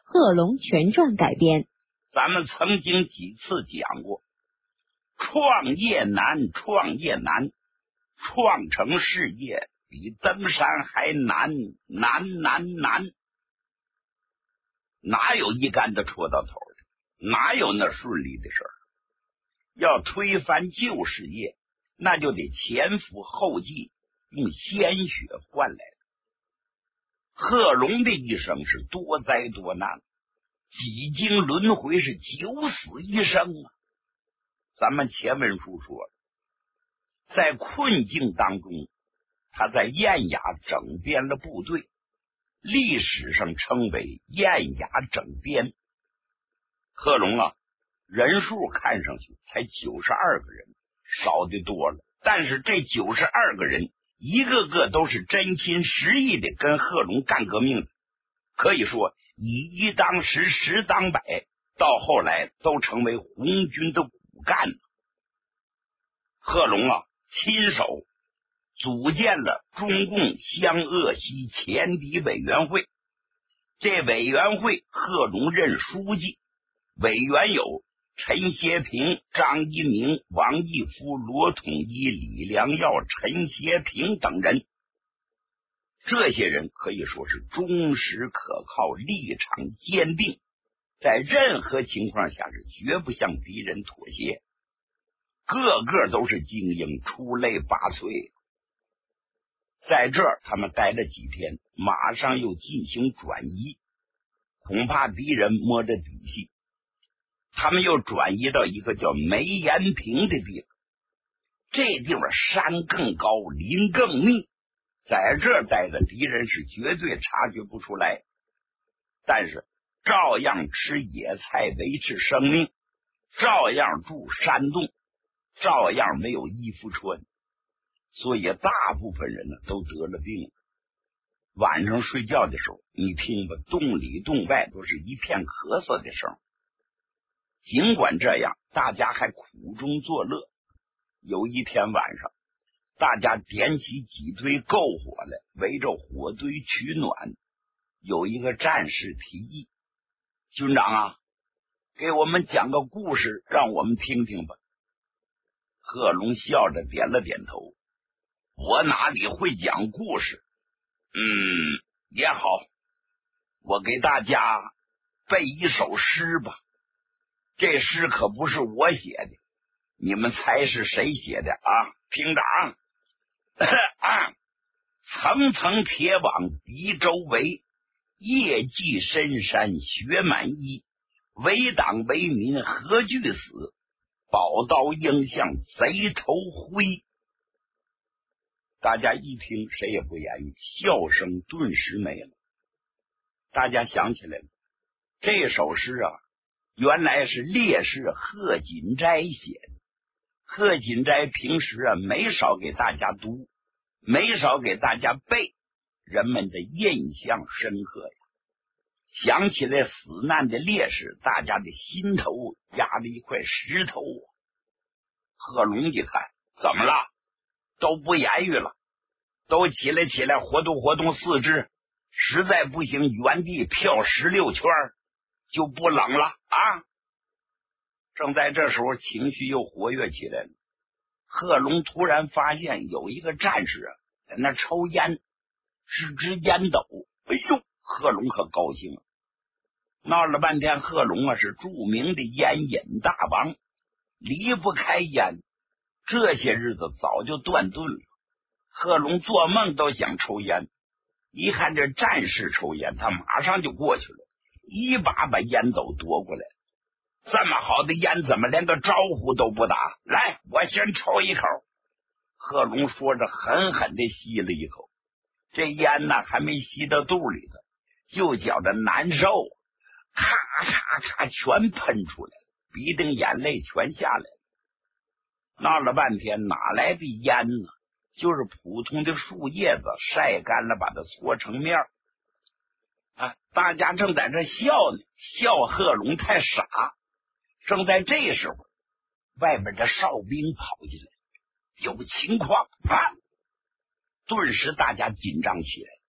贺龙全传改编。 咱们曾经几次讲过，创业难，创业难，创成事业比登山还难，难难难。哪有一竿子戳到头的？哪有那顺利的事儿？要推翻旧事业，那就得前赴后继，用鲜血换来的。贺龙的一生是多灾多难，几经轮回，是九死一生啊。咱们前文书说了，在困境当中，他在燕雅整编了部队，历史上称为燕雅整编。贺龙啊，人数看上去才92个人，少的多了，但是这92个人一个个都是真心实意的跟贺龙干革命的，可以说以一当十，十当百，到后来都成为红军的骨干。贺龙啊，亲手组建了中共湘鄂西前敌委员会，这委员会贺龙任书记，委员有陈协平、张一鸣、王义夫、罗统一、李良耀、陈协平等人。这些人可以说是忠实可靠，立场坚定，在任何情况下是绝不向敌人妥协，个个都是精英，出类拔萃。在这儿他们待了几天，马上又进行转移，恐怕敌人摸着底细，他们又转移到一个叫梅延平的地方。这地方山更高，林更密，在这儿待的敌人是绝对察觉不出来，但是照样吃野菜维持生命，照样住山洞，照样没有衣服穿，所以大部分人呢都得了病。晚上睡觉的时候，你听吧，洞里洞外都是一片咳嗽的声。尽管这样，大家还苦中作乐。有一天晚上，大家点起几堆篝火来，围着火堆取暖。有一个战士提议：军长啊，给我们讲个故事让我们听听吧。贺龙笑着点了点头：我哪里会讲故事？也好，我给大家背一首诗吧。这诗可不是我写的，你们猜是谁写的啊？听着啊！层层铁网敌周围，业绩深山雪满衣。为党为民何惧死？宝刀应向贼头挥。大家一听，谁也不言语，笑声顿时没了。大家想起来了，这首诗啊，原来是烈士贺锦斋写的。贺锦斋平时啊没少给大家读，没少给大家背，人们的印象深刻呀。想起来死难的烈士，大家的心头压了一块石头啊。贺龙一看，怎么了？都不言语了，都起来活动活动四肢，实在不行原地跳16圈就不冷了啊！正在这时候，情绪又活跃起来了。贺龙突然发现有一个战士在那抽烟，是只烟斗。哎呦，贺龙可高兴了。闹了半天，贺龙是著名的烟瘾大王，离不开烟。这些日子早就断顿了，贺龙做梦都想抽烟。一看这战士抽烟，他马上就过去了，一把把烟斗夺过来。这么好的烟，怎么连个招呼都不打？来，我先抽一口。贺龙说着，狠狠地吸了一口。这烟呢，还没吸到肚里头，就觉着难受，咔咔咔全喷出来了，鼻顶眼泪全下来了。闹了半天，哪来的烟呢？就是普通的树叶子晒干了，把它搓成面啊！大家正在这笑呢，笑贺龙太傻。正在这时候，外边的哨兵跑进来，有情况啊！顿时大家紧张起来，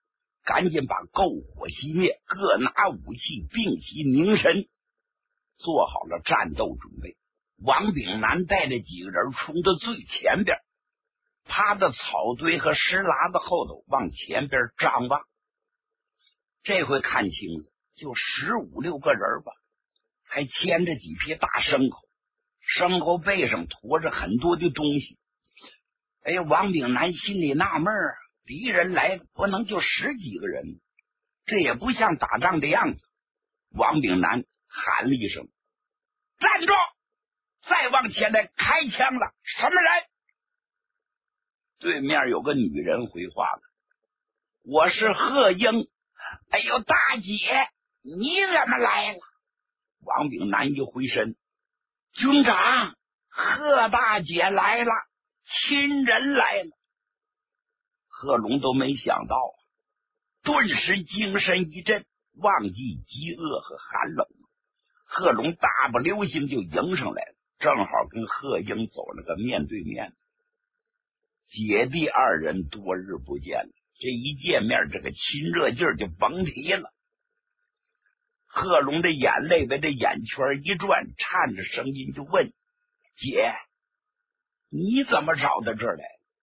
赶紧把篝火熄灭，各拿武器，并齐凝神，做好了战斗准备。王炳南带着几个人冲到最前边，趴在草堆和石栏子后头往前边张望。这回看清了，就15、16个人吧，还牵着几匹大牲口，牲口背上驮着很多的东西。哎呀，王炳南心里纳闷啊，敌人来了不能就10几个人，这也不像打仗的样子。王炳南喊了一声：“站住！再往前来开枪了！什么人？”对面有个女人回话了：“我是贺英。”哎呦，大姐，你怎么来了？王炳南一回身：“军长，贺大姐来了，亲人来了。”贺龙都没想到，顿时精神一振，忘记饥饿和寒冷。贺龙大步流星就迎上来了，正好跟贺英走了个面对面。姐弟二人多日不见了，这一见面，这个亲热劲儿就甭提了。贺龙的眼泪被这眼圈一转，颤着声音就问：“姐，你怎么找到这儿来？”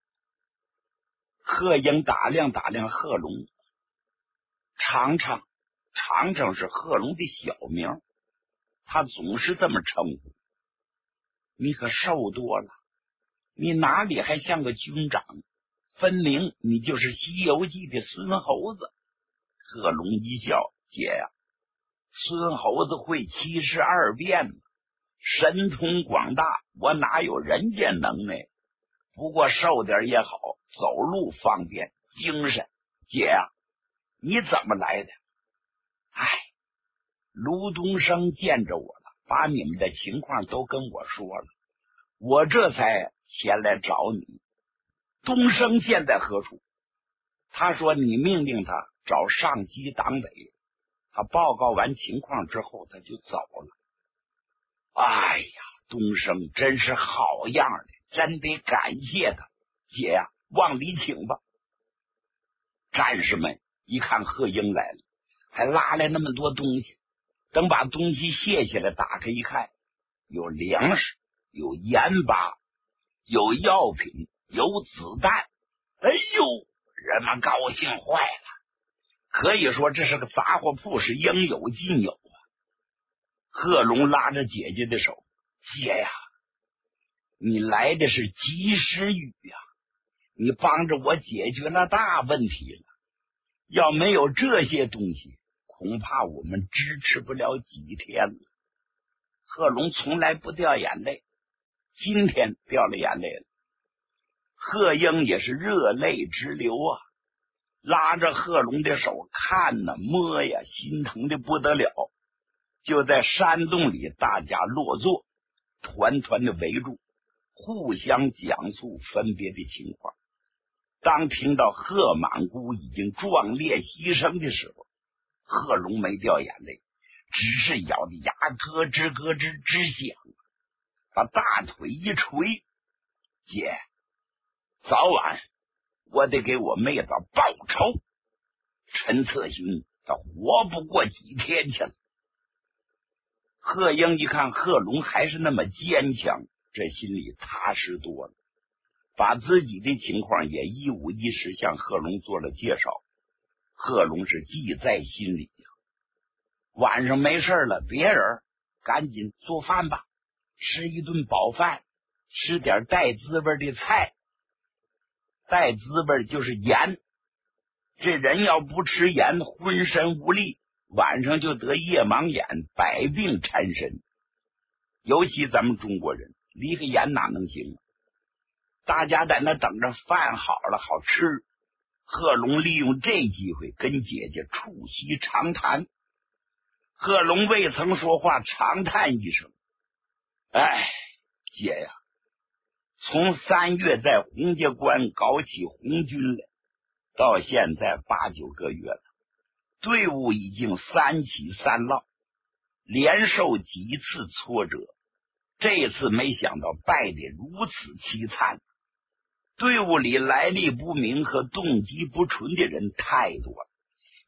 贺英打量打量贺龙，长长，长长是贺龙的小名，他总是这么称呼。你可瘦多了，你哪里还像个军长？分明你就是《西游记》的孙猴子。贺龙一笑：“姐呀，孙猴子会72变，神通广大，我哪有人家能耐？不过瘦点也好，走路方便，精神。姐呀，你怎么来的？”“哎，卢东升见着我了，把你们的情况都跟我说了，我这才前来找你。东升现在何处？”“他说你命令他找上级党委，他报告完情况之后他就走了。”“哎呀，东升真是好样的，真得感谢他。姐呀，往里请吧。”战士们一看贺英来了，还拉来那么多东西，等把东西卸下来打开一看，有粮食，有盐巴，有药品，有子弹。哎呦，人们高兴坏了，可以说这是个杂货铺，是应有尽有啊。贺龙拉着姐姐的手：“姐呀，你来的是及时雨呀，你帮着我解决了大问题了。要没有这些东西，恐怕我们支持不了几天了。”贺龙从来不掉眼泪，今天掉了眼泪了。贺英也是热泪直流啊，拉着贺龙的手看呐摸呀，心疼的不得了。就在山洞里，大家落座，团团的围住，互相讲述分别的情况。当听到贺满姑已经壮烈牺牲的时候，贺龙没掉眼泪，只是咬的牙咯吱咯吱直响，把大腿一捶：“姐，早晚我得给我妹子报仇。陈策勋他活不过几天去了。”贺英一看贺龙还是那么坚强，这心里踏实多了，把自己的情况也一五一十向贺龙做了介绍。贺龙是记在心里呀。晚上没事了，别人赶紧做饭吧，吃一顿饱饭，吃点带滋味的菜。带滋味就是盐，这人要不吃盐，浑身无力，晚上就得夜盲眼，百病缠身。尤其咱们中国人离个盐哪能行？大家在那等着饭好了好吃。贺龙利用这机会跟姐姐促膝长谈。贺龙未曾说话，长叹一声：“哎，姐呀，从3月在洪家关搞起红军来，到现在8、9个月了，队伍已经3起3落，连受几次挫折，这次没想到败得如此凄惨。队伍里来历不明和动机不纯的人太多了，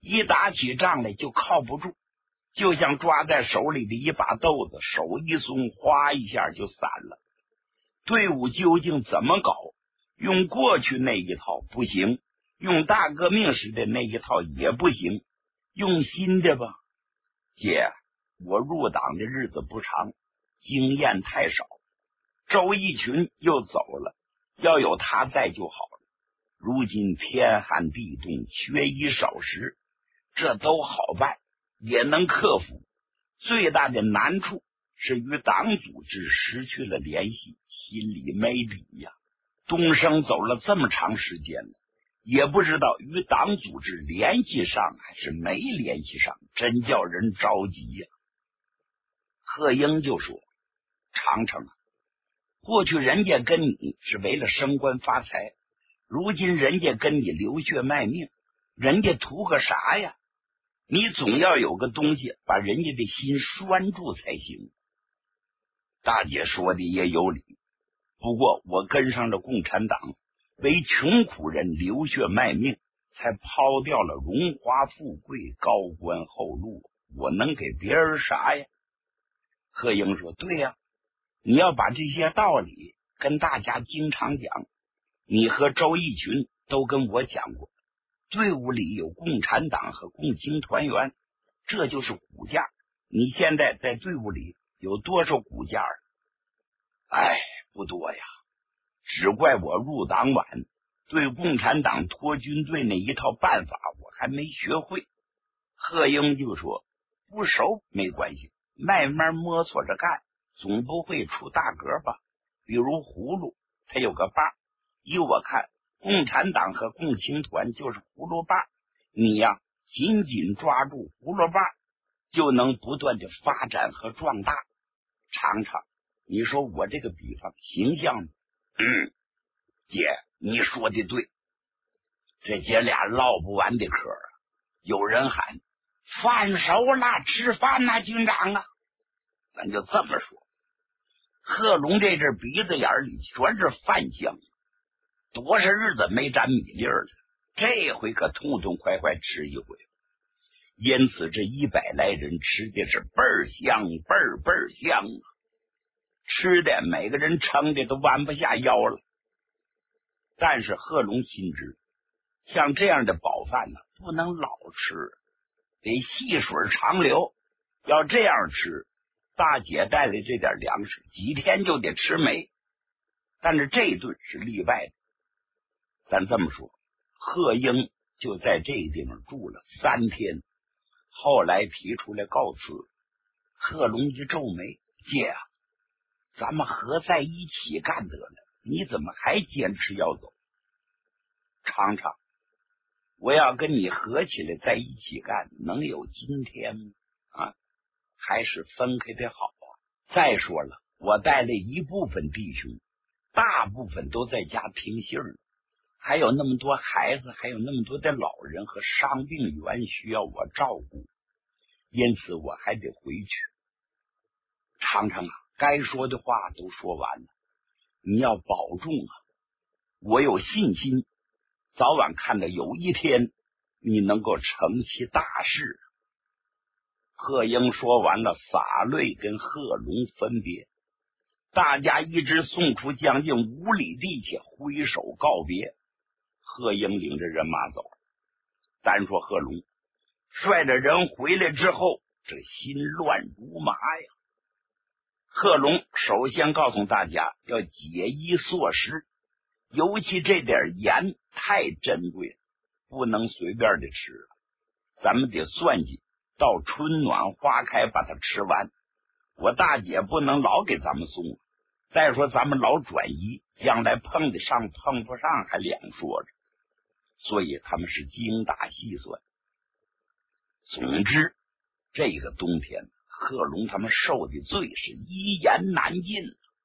一打起仗来就靠不住，就像抓在手里的一把豆子，手一松，哗一下就散了。队伍究竟怎么搞？用过去那一套不行，用大革命时的那一套也不行，用新的吧。姐，我入党的日子不长，经验太少，周逸群又走了，要有他在就好了。如今天寒地冻，缺衣少食，这都好办，也能克服。最大的难处是与党组织失去了联系，心里没底呀。东升走了这么长时间了，也不知道与党组织联系上还是没联系上，真叫人着急呀。贺英就说：长城啊，过去人家跟你是为了升官发财，如今人家跟你流血卖命，人家图个啥呀？你总要有个东西把人家的心拴住才行。大姐说的也有理，不过我跟上了共产党，为穷苦人流血卖命，才抛掉了荣华富贵、高官厚禄，我能给别人啥呀？贺英说：对呀，你要把这些道理跟大家经常讲。你和周逸群都跟我讲过，队伍里有共产党和共青团员，这就是骨架。你现在在队伍里有多少骨架？哎，不多呀，只怪我入党晚，对共产党拖军队那一套办法我还没学会。贺英就说：不熟没关系，慢慢摸索着干，总不会出大格吧？比如葫芦，它有个把，依我看，共产党和共青团就是葫芦把，你呀紧紧抓住葫芦把，就能不断的发展和壮大。尝尝，你说我这个比方形象吗？姐，你说的对。这姐俩唠不完的嗑啊，有人喊饭熟了，吃饭呐，军长啊！咱就这么说，贺龙这阵鼻子眼里全是饭香，多少日子没沾米粒了，这回可痛痛快快吃一回。因此这100来人吃的是倍儿香，倍儿香啊！吃的每个人撑的都弯不下腰了。但是贺龙心知，像这样的饱饭呢，不能老吃，得细水长流。要这样吃，大姐带来这点粮食几天就得吃没。但是这一顿是例外的。咱这么说，贺英就在这地方住了3天，后来提出来告辞。贺龙一皱眉：姐啊，咱们合在一起干得了，你怎么还坚持要走？尝尝，我要跟你合起来在一起干，能有今天吗？还是分开的好啊。再说了，我带了一部分弟兄，大部分都在家听信儿，还有那么多孩子，还有那么多的老人和伤病员需要我照顾，因此我还得回去。尝尝啊，该说的话都说完了，你要保重啊！我有信心，早晚看到有一天你能够成其大事。贺英说完了，洒泪跟贺龙分别，大家一直送出将近5里地去，挥手告别。贺英领着人马走了。单说贺龙率着人回来之后，这心乱如麻呀。贺龙首先告诉大家要节衣缩食，尤其这点盐太珍贵了，不能随便的吃了，咱们得算计到春暖花开把它吃完。我大姐不能老给咱们送，再说咱们老转移，将来碰得上碰不上还两说着，所以他们是精打细算。总之这个冬天贺龙他们受的罪是一言难尽，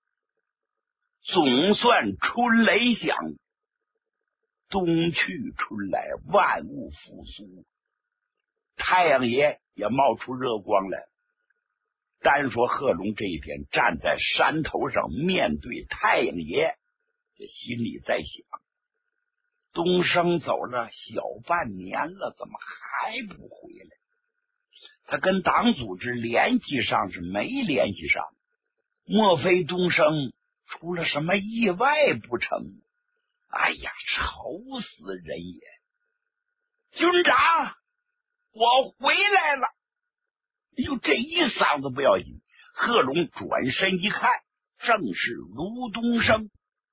总算春雷响，冬去春来，万物复苏，太阳爷也冒出热光来。单说贺龙这一天站在山头上面对太阳爷，这心里在想， 东升走了小半年了，怎么还不回来？他跟党组织联系上是没联系上，莫非东升出了什么意外不成？哎呀，愁死人也！军长，我回来了！哎呦，这一嗓子不要紧，贺龙转身一看，正是卢东升。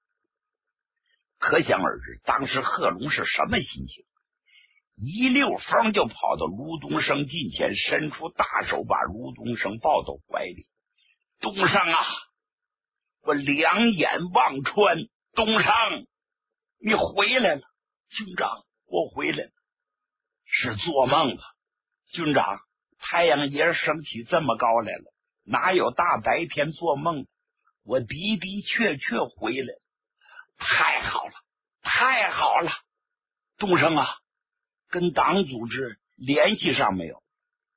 可想而知，当时贺龙是什么心情？一溜风就跑到卢东升近前，伸出大手把卢东升抱到怀里。东升啊，我两眼望穿，东升，你回来了。军长，我回来了。是做梦了。军长，太阳爷升起这么高来了，哪有大白天做梦？我的的确确回来了。太好了，太好了。东升啊，跟党组织联系上没有？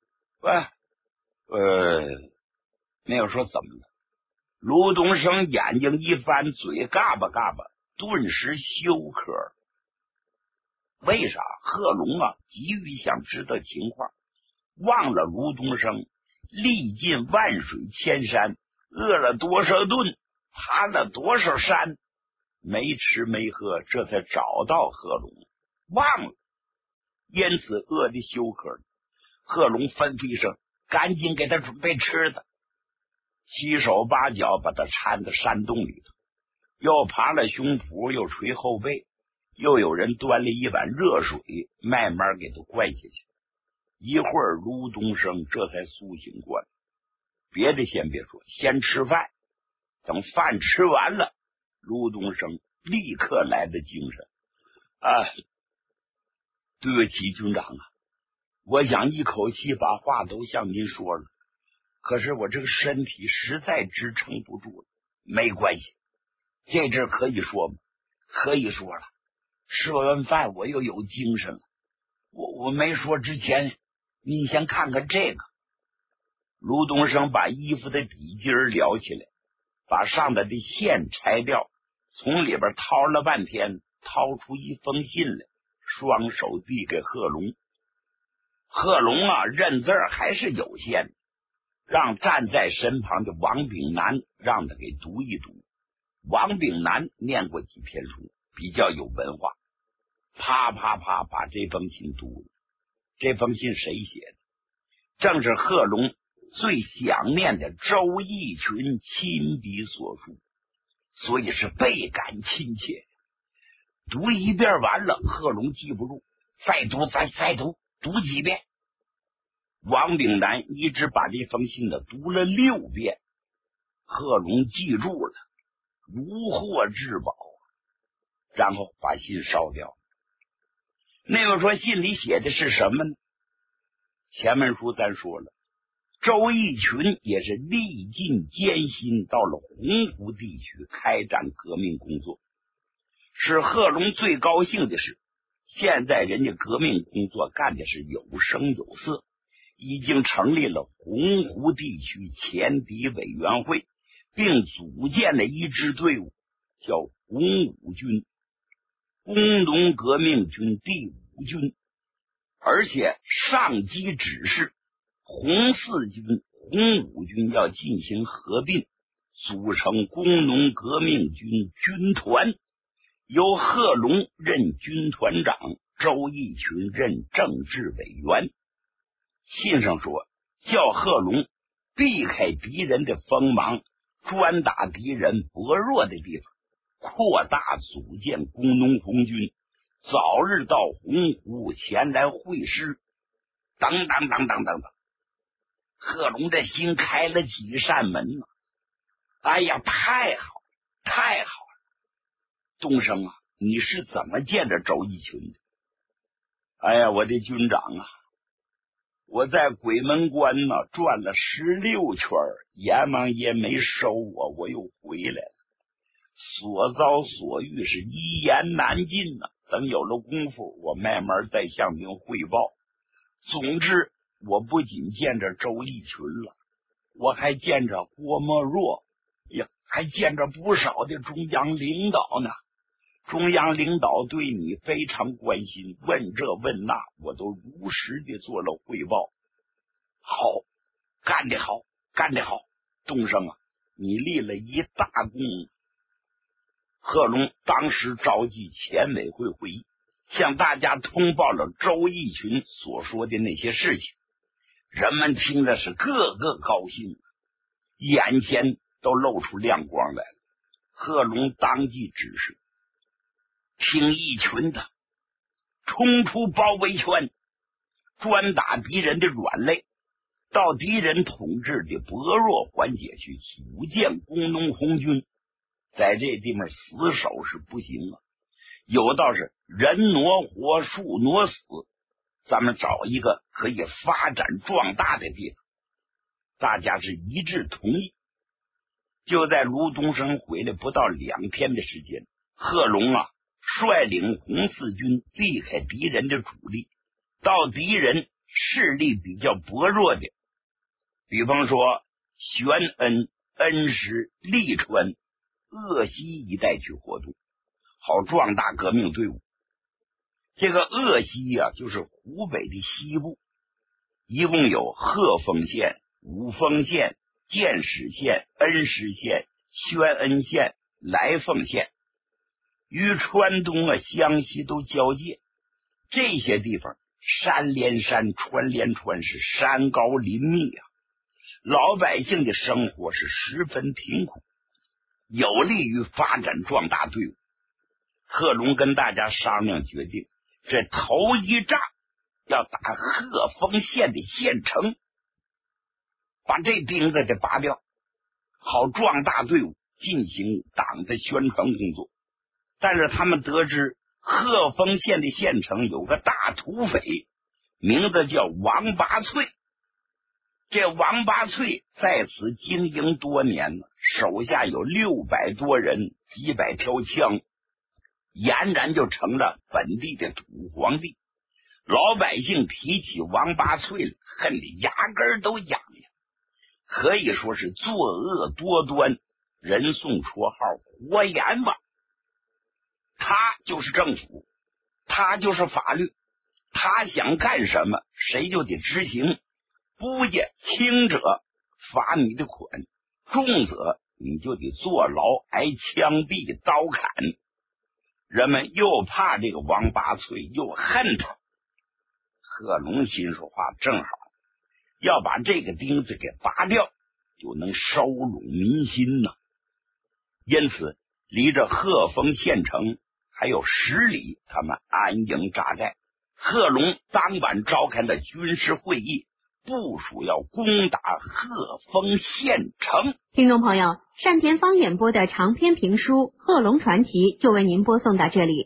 没有。说怎么了？卢东升眼睛一翻，嘴嘎巴嘎巴，顿时休克了。为啥？贺龙啊，急于想知道情况，忘了卢东升历尽万水千山，饿了多少顿，爬了多少山，没吃没喝，这才找到贺龙，忘了，因此饿得休克了。贺龙吩咐一声，赶紧给他准备吃的，七手八脚把他搀到山洞里头，又爬了胸脯，又捶后背，又有人端了一碗热水，慢慢给他灌下去。一会儿卢东升这才苏醒过来，别的先别说，先吃饭。等饭吃完了，卢东升立刻来的精神。对不起军长啊，我想一口气把话都向您说了，可是我这个身体实在支撑不住了。没关系，这阵可以说吗？可以说了。吃完饭我又有精神了。我没说之前，你先看看这个。卢东升把衣服的底襟撩起来，把上面的线拆掉，从里边掏了半天，掏出一封信来，双手递给贺龙。贺龙啊，认字还是有限，让站在身旁的王炳南让他给读一读。王炳南念过几篇书，比较有文化，啪啪啪把这封信读了。这封信谁写的？正是贺龙最想念的周逸群亲笔所书，所以是倍感亲切。读一遍完了，贺龙记不住，再读，读几遍。王炳南一直把这封信的读了6遍，贺龙记住了，如获至宝，然后把信烧掉。那个说信里写的是什么呢？前面书咱说了，周逸群也是历尽艰辛到了洪湖地区开展革命工作。使贺龙最高兴的是，现在人家革命工作干的是有声有色，已经成立了洪湖地区前敌委员会，并组建了一支队伍，叫红五军，工农革命军第5军。而且上级指示红4军、红5军要进行合并，组成工农革命军军团，由贺龙任军团长，周逸群任政治委员。信上说，叫贺龙避开敌人的锋芒，专打敌人薄弱的地方，扩大组建工农红军，早日到洪湖前来会师。等等。贺龙的心开了几扇门呢？哎呀，太好了！东升啊，你是怎么见着周逸群的？哎呀，我的军长啊，我在鬼门关呢转了16圈，阎王爷没收我，我又回来了。所遭所遇是一言难尽呢。等有了功夫，我慢慢再向您汇报。总之，我不仅见着周逸群了，我还见着郭沫若，还见着不少的中央领导呢。 中央领导对你非常关心，问这问那，我都如实的做了汇报。好，干得好，干得好，东升啊，你立了一大功。贺龙当时召集前委会会议，向大家通报了周逸群所说的那些事情。人们听的是个个高兴，眼前都露出亮光来了。贺龙当即指示，听逸群的，冲出包围圈，专打敌人的软肋，到敌人统治的薄弱环节去组建工农红军。在这地方死守是不行啊，有道是人挪活，树挪死，咱们找一个可以发展壮大的地方。大家是一致同意。就在卢东升回来不到2天的时间，贺龙啊率领红四军避开敌人的主力，到敌人势力比较薄弱的，比方说玄恩、恩施、利川、鄂西一带去活动，好壮大革命队伍。这个鄂西啊，就是湖北的西部，一共有鹤峰县、五峰县、建始县、恩施县、宣恩县、来凤县，与川东啊、湘西都交界。这些地方山连山，川连川，是山高林密啊，老百姓的生活是十分贫苦，有利于发展壮大队伍。贺龙跟大家商量决定，这头一仗要打鹤峰县的县城，把这钉子给拔掉，好壮大队伍，进行党的宣传工作。但是他们得知鹤峰县的县城有个大土匪，名字叫王八脆。这王八脆在此经营多年了，手下有600多人，几百条枪，俨然就成了本地的土皇帝。老百姓提起王八脆了，恨得牙根都痒痒，可以说是作恶多端，人送绰号活阎王。他就是政府，他就是法律，他想干什么谁就得执行，不介轻者罚你的款，重则你就得坐牢挨枪毙刀砍。人们又怕这个王八脆，又恨他。贺龙心说话正好，要把这个钉子给拔掉，就能收拢民心呢。因此离着鹤峰县城还有10里，他们安营扎寨。贺龙当晚召开了军事会议，部署要攻打鹤峰县城。 听众朋友，单田芳演播的长篇评书《贺龙传奇》就为您播送到这里。